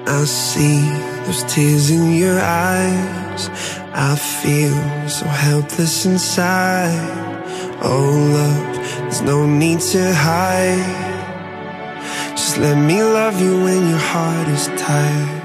I see those tears in your eyes. I feel so helpless inside. Oh love, there's no need to hide. Just let me love you when your heart is tired.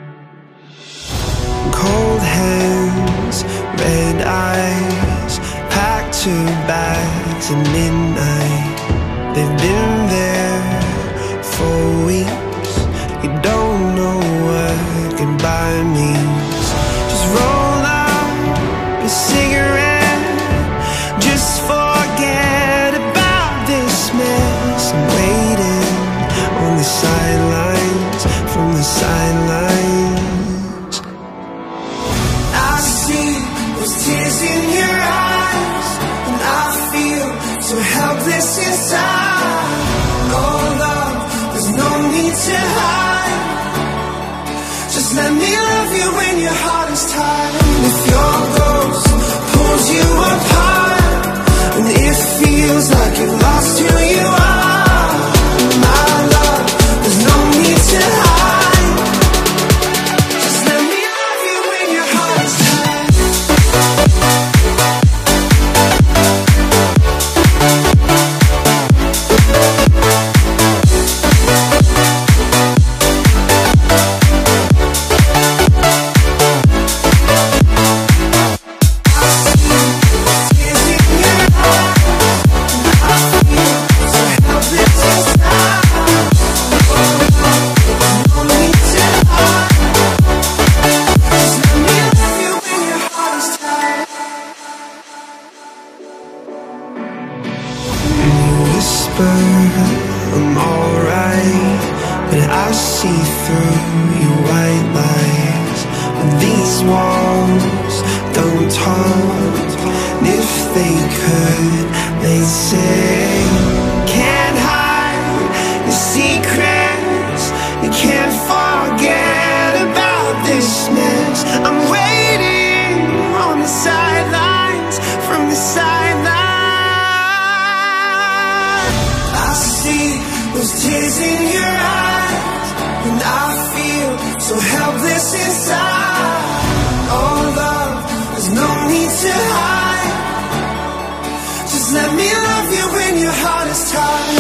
Cold hands, red eyes, packed two bags at midnight. They've been there for weeks. You don't know what goodbye means. Just roll up a cigarette. Just forget about this mess. I'm waiting on the sidelines, from the sidelines. I see those tears in your eyes, and I feel so helpless inside. Oh love, there's no need to hide. Just let me love you when your heart is tired. If your ghost pulls you apart, and it feels like you've lost who you are, my love, there's no need to hide. Just let me love you when your heart is tired. I'm alright, but I see through your white lies. These walls don't talk, and if they could, they'd say, can't hide your secrets, you can't forget about this mess. I'm waiting on the sidelines, from the sidelines. I see those tears in your eyes, and I feel so helpless inside. Oh love, there's no need to hide. Just let me love you when your heart is tired.